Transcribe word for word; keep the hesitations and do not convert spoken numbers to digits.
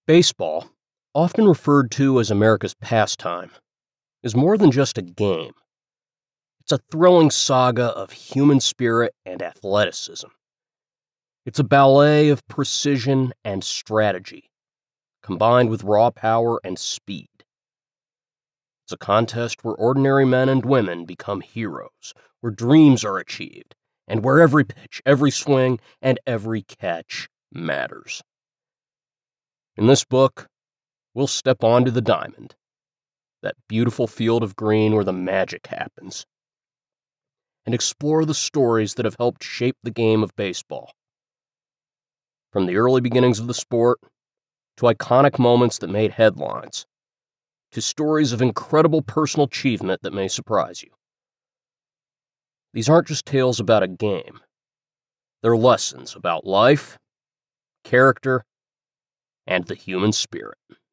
Baseball, often referred to as America's pastime, is more than just a game. It's a thrilling saga of human spirit and athleticism. It's a ballet of precision and strategy, combined with raw power and speed. It's a contest where ordinary men and women become heroes, where dreams are achieved, and where every pitch, every swing, and every catch matters. In this book, we'll step onto the diamond, that beautiful field of green where the magic happens, and explore the stories that have helped shape the game of baseball. From the early beginnings of the sport, to iconic moments that made headlines, to stories of incredible personal achievement that may surprise you. These aren't just tales about a game. They're lessons about life, character, and the human spirit.